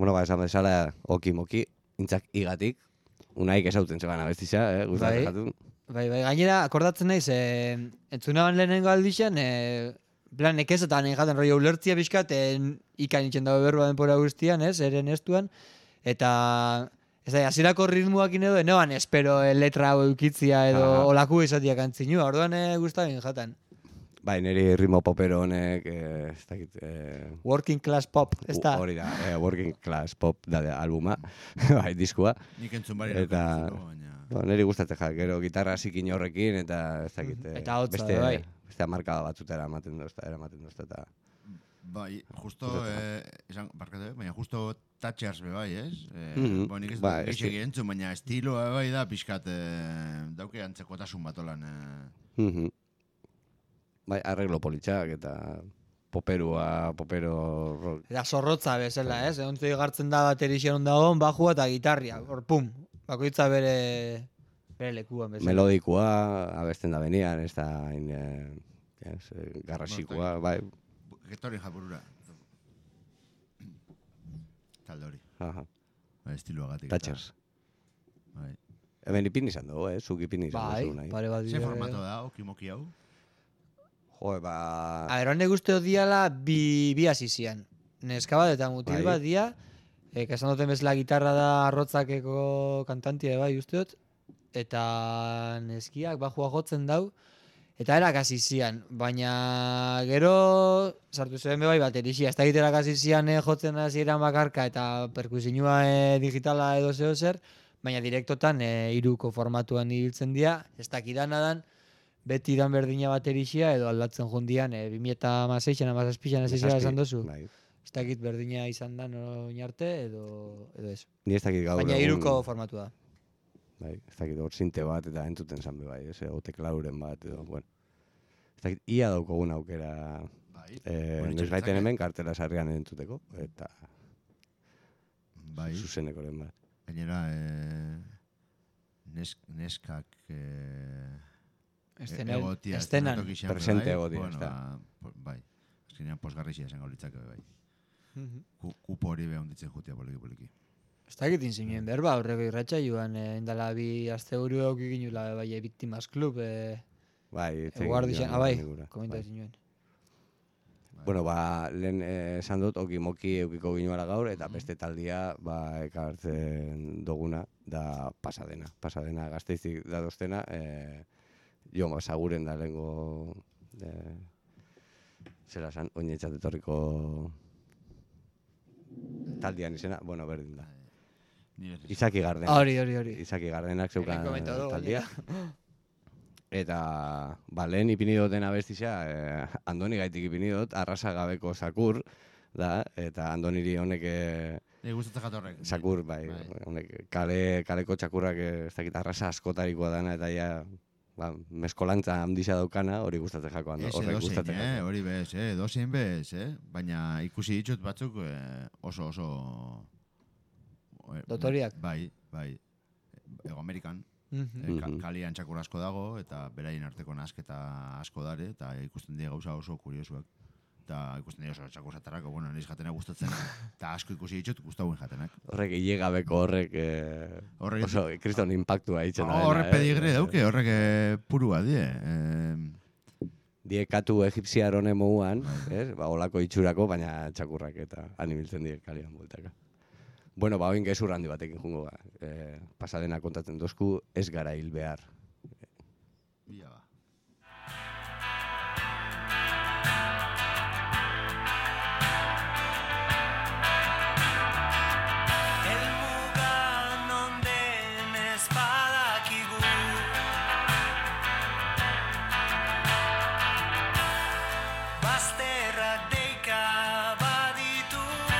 bueno, ba, esan bezala, oki-moki, intzak igatik, unaik esauten zeban abestisa, eh, gustatzen jatun. Bai, bai, gainera, akordatzen naiz, e, entzunaban lehenengo aldixan, e, plan, ekezetan jaten roi ulertzia pixkat, e, ikan itxen dago berba denpora guztian, ez, eren estuan, eta, ez da, hasierako ritmoakin edo, enoan espero e, letra hau eukitzia edo Aha. olaku izatiak antzinua, orduan e, guztabin jaten. Bai, niri ritmo popero honek, eh, ez dakit... Eh, Working class pop, ez da? Hori da, eh, working class pop da, da albuma, bai, diskua. Nik entzun bari eta, baina... no, niri gustatzen ja, gero gitarra zikin horrekin, eta ez dakit... Eh, eta hotza, beste, bai. Beste amarkada batzutera ematen dozta, eramaten dozta, eta... Bai, justo, eh, esan, barkatu, baina justo Thatchers be bai, ez? Eh, Mhm. Bo, nik ez Ba, dut eski- gixegi entzun, baina estiloa bai da, pixkat, eh, dauke antzekotasun batolan. Eh. Mhm. Bai, arreglo politxak eta poperua, popero... rock. Eta zorrotza bezala, ez? Egontzi gartzen da baterixian ondagon, bajua eta gitarria, hor pum, bakoitza bere, bere lekuan bezala. Melodikoa, abesten da benian, ez da hain... Eh, ez, eh, garrasikoa, bai... Getori jaburura. Talde hori. Aha. Bai, estiloagatik. Thatchers. Bai. Hemen ipin izan dugu, eh? Zuk ipin izan Bai, duzu nahi. pare bat Ze dira. formato da, okimoki hau? Jo, ba... A ber, honek uste diala bi, bi asizian. Neska bat eta mutil Bai. bat dia, e, esan duten bezala gitarra da arrotzakeko kantantia bai usteot, eta neskiak bajua jotzen dau, eta erak hasi zian, baina gero sartu zuen bai baterixia, ez da giterak hasi zian eh, jotzen hasieran bakarka eta perkusinua eh, digitala edo zeo zer, baina direktotan eh, iruko formatuan ibiltzen dira, ez dakidana dan, beti dan berdina baterixia edo aldatzen jundian, e, bi mila hamaseian, hamazazpian hasi zira esan dozu. Bai. Ez dakit berdina izan da orain arte edo, edo ez. Ni ez dakit gaur Baina egun- hiruko formatu da. Bai, ez dakit hor sinte bat eta entzuten zan be bai, ez, o teklauren bat edo, bueno. Ez dakit, ia daukogun aukera Bai, eh, hori noiz baiten txoritzake. hemen kartela sarrian entzuteko, eta Bai. zuzenekoren bat. Gainera, eh, nes, neskak... Eh, Estenan- egotia, estenan. estenatoki xean be Presente bai, egotia, bueno, ez da. ba, po- bai. Azkenean posgarrixia esango litzake be bai. Mhm. Ku- Kupo hori behar onditzen jutia poliki poliki. Ez dakit inzinen berba, aurreko irratxa joan, eh, indala bi aste buru euk iginula, bai, e, Victimas Club, eh, Bai, e, guardixan, ah, bai, ingura, komenta bai. zinuen. Bueno, ba, lehen eh, esan dut, okimoki eukiko ginuela gaur, eta beste taldia, ba, ekartzen duguna, da Pasadena. Pasadena Gasteizik dadoztena, eh, jo, ba, saguren da lehengo, eh, zera esan, oinetxat etorriko taldian izena, bueno, berdin da. Izaki Garden. Hori, hori, hori. Izaki Gardenak zeukan Hemen komentatu, taldia. Eta, ba, lehen ipini duten abestisa, eh, Andoni gaitik ipini dut, arrasa gabeko sakur, da, eta Andoniri honek... Eh, Nik gustatzen jatorrek. sakur, bai, honek, kale, kaleko txakurrak, eh, ez dakit, arrasa askotarikoa dana, eta ja, ba, meskolantza handisa daukana, hori gustatzen jako, Ando, Ez horrek edozein, gustatzen eh? jako. Hori bez, eh? Edozein bez, eh? Baina ikusi ditut batzuk eh, oso, oso... eh, Dotoriak. Bai, bai. Ego Amerikan. Mhm. Eh, ka- Mhm. kalian txakur asko dago, eta beraien arteko nasketa asko dare, eta ikusten dira gauza oso kuriosuak. Eta ikusten dira oso txakur zatarako, bueno, niz jatena gustatzen. Eta asko ikusi ditut, gustauen jatenak. Horrek hile gabeko horrek, eh, Horrek- oso, kriston impactua hitzen da. Horrek pedigre dauke, horrek eh, purua die. Eh, Die katu egipziar honen moduan, ez? Ba, olako itxurako, baina txakurrak eta animiltzen die kalian bueltaka. Bueno, ba, oin gezur handi batekin jungo, ba. Eh, Pasadena kontatzen dozku, ez gara hil behar. Bila ba. Helmuga non den ez badakigu Bazterrak deika baditugu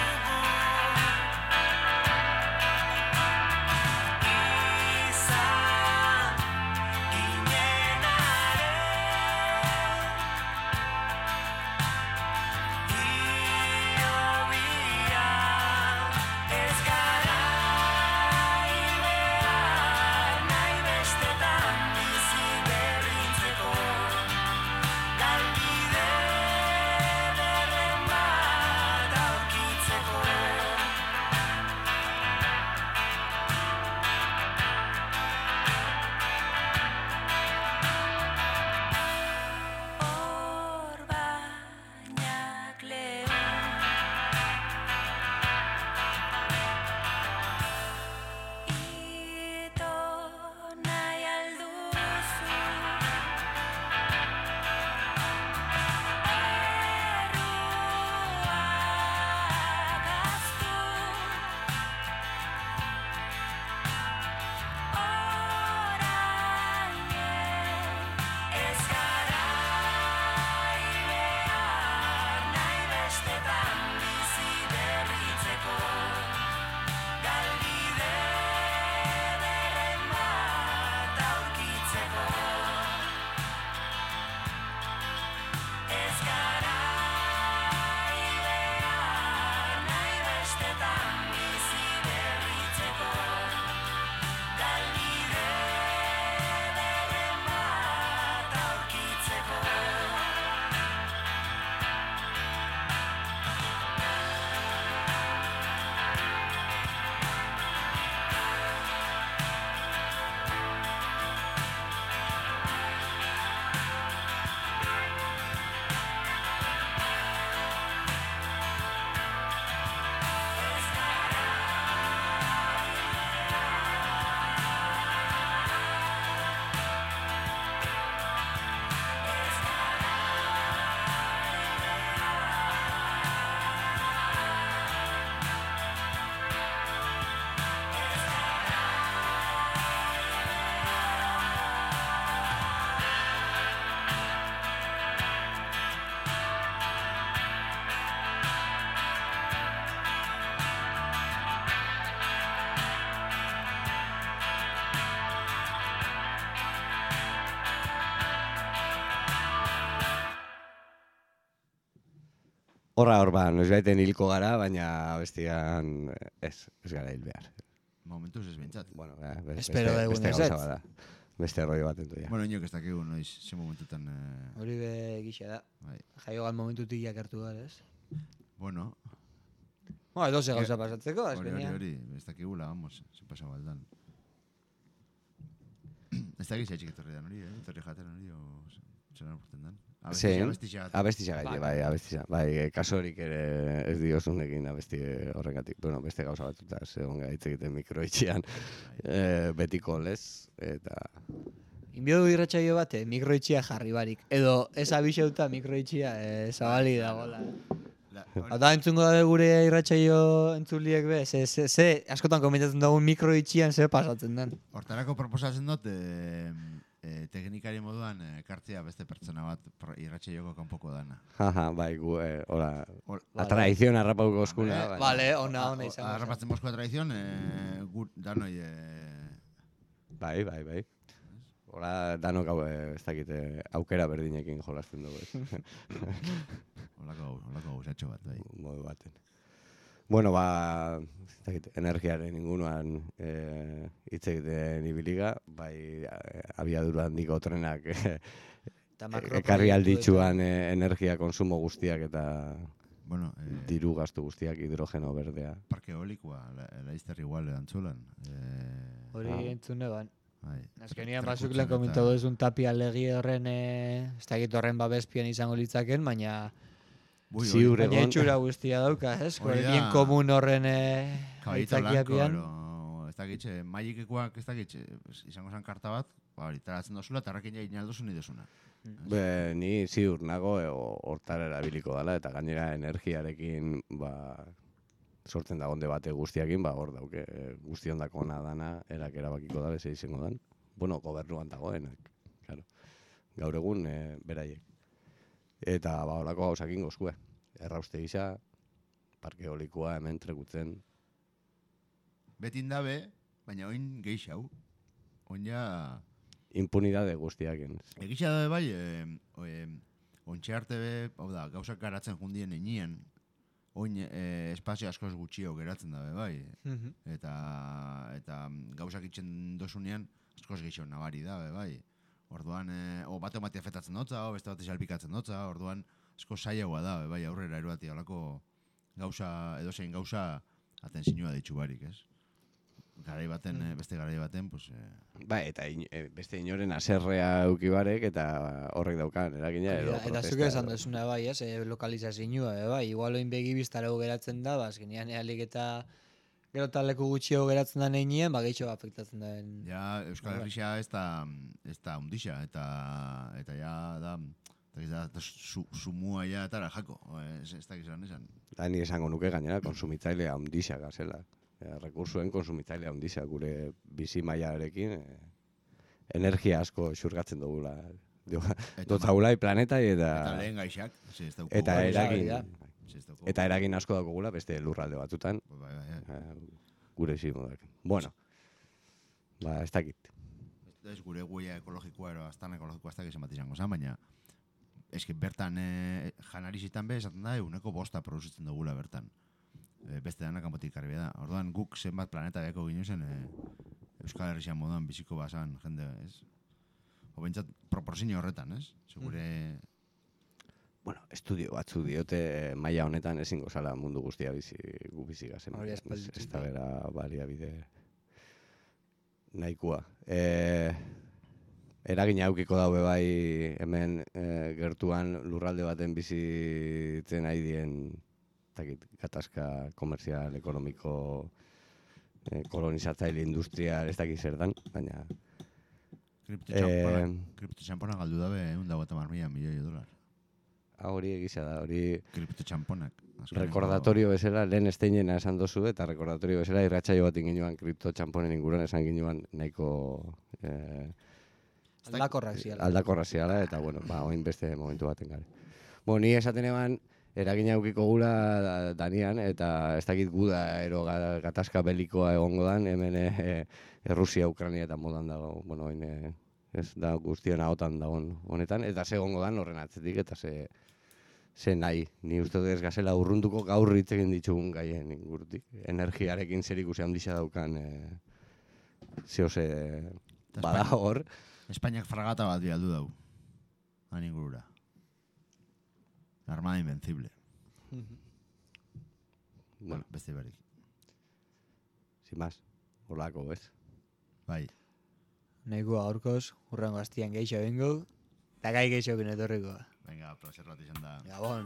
Izan ginena Horra hor ba, noiz baiten hilko gara, baina bestian ez, ez gara hil behar. Momentuz ez bintzat. Bueno, ja, be, Espero beste, dugun beste ez gauza ez. bada. Beste rollo bat entu, ja. Bueno, inok ez dakigu noiz, ze momentutan... Eh... Hori be gixa da. Bai. Jaiogan momentutik jakertu gara, ez? Bueno... Bueno, edo ze gauza pasatzeko, Hori, hori, azkenean. hori, ez dakigula, vamos, ze pasa baldan. Ez dakik zehatxik etorri dan hori, eh? Etorri jaten hori, o... Zeran urten dan. Zein, Abestixa abestixa gaiti, bai, abestixa. Bai, kasorik ere ez diozunekin abesti horrengatik. Bueno, beste gauza batuta, egon gara hitz egiten mikroitxian, e, betiko lez, eta... Inbiodu irratsaio bate, mikroitxia jarri barik. Edo ez abixeuta mikroitxia e, zabali dagoela. Eta entzungo dabe gure irratsaio entzuliek be, ze, ze, ze askotan komentatzen dugu mikroitxian ze pasatzen den. Hortarako proposatzen dut, e, e, teknikari moduan ekartzea beste pertsona bat irratsaioko kanpoko dana. Jaja, bai, gu, e, hola, la tradizion harrapauko oskuna. Eh, vale, ona, ona izango. Harrapatzen moskoa tradizion, e, gu, danoi... E... Bai, bai, bai. Hola, danok hau, ez dakite, aukera berdinekin jolasten dugu, ez. Holako, holako gauzatxo bat, bai. Modu baten. Bueno, ba, ez dakit, energiaren inguruan eh, hitz egiten ibiliga, bai, abiadura handiko trenak eh, ekarri alditxuan eh, energia konsumo guztiak eta bueno, eh, diru gastu guztiak hidrogeno berdea. Parke eolikoa, la, laizter igual antzulan. Eh, Hori ah. entzune ban. Bai. Azkenian basuk lehen komentatu duzun tapia legi horren, eh, ez dakit horren babezpian izango litzaken, baina... Ziur egon. Baina etxura guztia dauka, ez? Bien komun horren aitzakiapian. Ez dakit, magikekuak ez dakit, izango zen karta bat, hori, taratzen dozula, eta harrekin jain alduzun idezuna. Be, ni ziur nago, hortara erabiliko dela, eta gainera energiarekin, ba, sortzen da onde bate guztiakin, ba, hor dauke, guztion dako ona dana, erak erabakiko da, beze izango dan. Bueno, gobernuan dagoenak, claro. Gaur egun, e, beraiek. Eta ba holako gauzakin gozkue. Errauste gisa, parke eolikoa hemen trekutzen. Betin dabe, baina oin geixau. Oin ja... Impunidade guztiaken. Egisa dabe bai, e, e, ontxe arte be, hau da, gauzak garatzen jundien einien, oin e, espazio askoz gutxio geratzen dabe bai. Mm-hmm. Eta, eta gauzak itxen dosunean, askoz geixo nabari dabe bai. Orduan, eh, o bate matia fetatzen dotza, o beste bate salpikatzen dotza, orduan, asko saiagoa da, bai, aurrera eruati alako gauza, edozein gauza, atenzinua ditxu barik, ez? Garai baten, mm. beste garai baten, pues... Eh... Ba, eta in, e, beste inoren aserrea eukibarek, eta horrek daukan, eragina, edo protesta. Eta zuke esan duzuna, bai, ez, e, lokalizazioa, bai, igual oin begi biztarago geratzen da, ba, azkenean ealik eta... Gero taleko gutxio geratzen da neinien, ba, gehitxo afektatzen da. Ja, Euskal Herria ez da, ez da undixa, eta, eta ja da, eta da, su, sumua ja eta jako, ez, ez da gizan esan. Da, ni esango nuke gainera, konsumitzailea undixa gazela. Ja, rekursuen konsumitzailea undixa, gure bizi mailarekin, e, energia asko xurgatzen dugula. Dotzaulai planetai eta... Eta lehen gaixak, ez dauko. Eta eragin... Eta eragin asko dakogula beste lurralde batutan. Bai, bai, bai. Gure zimodak. Bueno, ba, ez dakit. Ez gure guia ekologikoa, ero, aztan ekologikoa ez dakit zenbat izango zen, baina eski bertan e, janarizitan be, esaten da, eguneko bosta produzitzen dugula bertan. E, beste dana kanpotik karri da. Orduan guk zenbat planeta beko ginen zen, e, Euskal Herrian moduan biziko basan jende, ez? Obentzat proporzinio horretan, ez? Segure... Mm. Bueno, estudio batzu diote maila honetan ezingo zala mundu guztia bizi gu bizi gazen. Hori ez da bera baliabide nahikoa. Eh, eragina aukiko daue bai hemen e, gertuan lurralde baten bizitzen ari dien takit, gatazka komerzial, ekonomiko, e, kolonizatzaile industrial, ez dakit zer dan, baina... Kripto txamponak galdu dabe egun dago eta marmila milioi dolar. Hori egisa da, hori... Kripto txamponak. Rekordatorio bezala, lehen esteinena esan dozu, eta rekordatorio bezala irratsaio bat inginuan kripto txamponen inguruan esan ginuan nahiko... Eh, aldakorrak ziala. Aldakorrak ziala, eta bueno, ba, oin beste momentu baten gare. Bo, ni esaten eban, eragina aukiko gula danian, eta ez dakit guda ero gatazka belikoa egongo dan, hemen eh, Errusia, Ukrania eta modan dago, bueno, oin... Ez da guztion ahotan dagoen honetan, eta ze egongo dan horren atzetik, eta ze ze nahi. Ni uste dut ez gazela urrunduko gaur hitz egin ditugun gaien ingurutik. Energiarekin zer ikusi handia daukan eh, zehose bada hor. Espainiak fragata bat bialdu dau. Han ingurura. Armada invencible. Bueno, beste barik. Sin más, holako, ez? Bai. Nahiko aurkoz, urrango hastian geixo bengo, eta gai geixo etorriko. Venga, placer bat izan da. Gabon.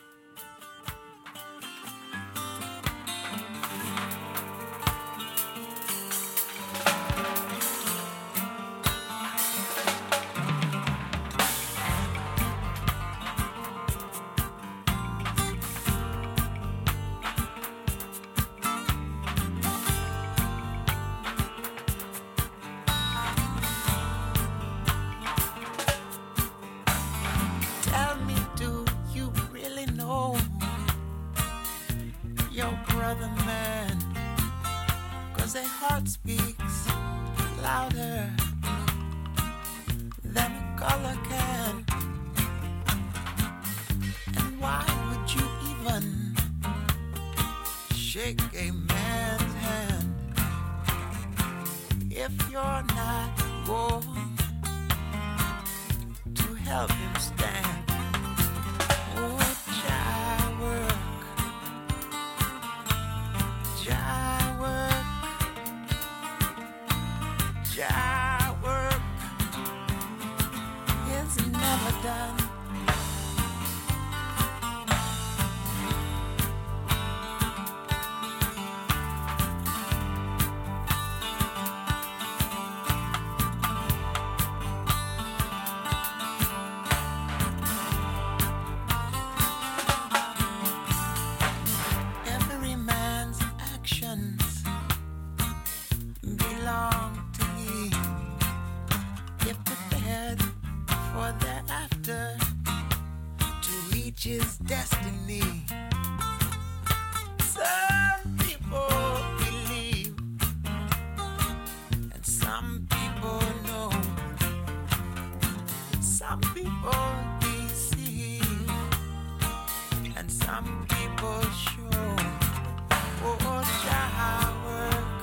His destiny. Some people believe, and some people know. Some people deceive, and some people show. Oh, Jah work,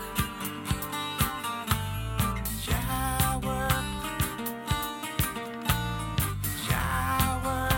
Jah work, Jah work.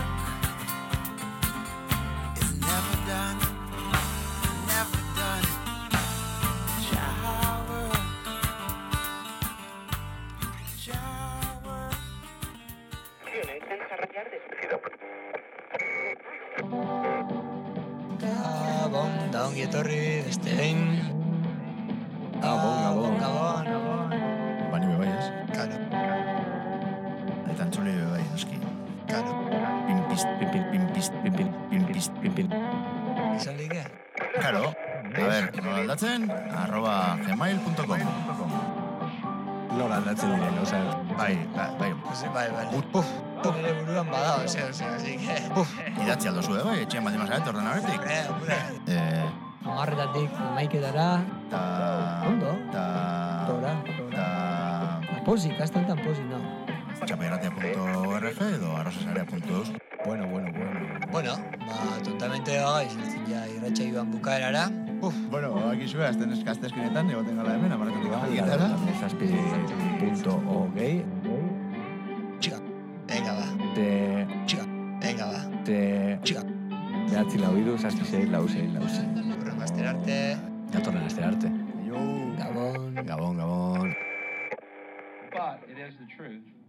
Gabon, da ongi etorri, beste behin. Gabon, gabon. Gabon, gabon. Bani be bai, ez? Karo. Eta entzule be bai, noski. Karo. Pimpist, pimpin, pimpist, pimpin, pimpist, pimpin. Izan like? Karo. A ver, nola aldatzen? Arroba gmail punto com. Nola aldatzen diren, oza. Bai, bai, bai. Bai, bai. Uf, nire buruan badao, ose, ose, así que... Uf. Idatzi aldo zuen, bai, etxean baldin mazaret, ordenabetik. Eh, hombre. Eh... Amarretatik maiketara. Ta... Ondo. Ta... Tora. Ta... Pozik, astantan pozik, no. txapelgratia punto org edo arrozasarea punto eus. Bueno, bueno, bueno. Bueno, ba, tontamente bagaiz, eltzin ja irratxa iban bukaerara. Uf, bueno, bakizue, azten eskaztezkinetan, egoten gala hemen, amarretatik maiketara. Zazpi punto ogei. Txiga, venga ba. Te... Txiga, venga ba. Te... Txiga. Behatzi lau idu, zazpi zei, lau zei, lau zei. Horren aster arte. Datorren aster arte. Gabon. Gabon, gabon. But it is the truth.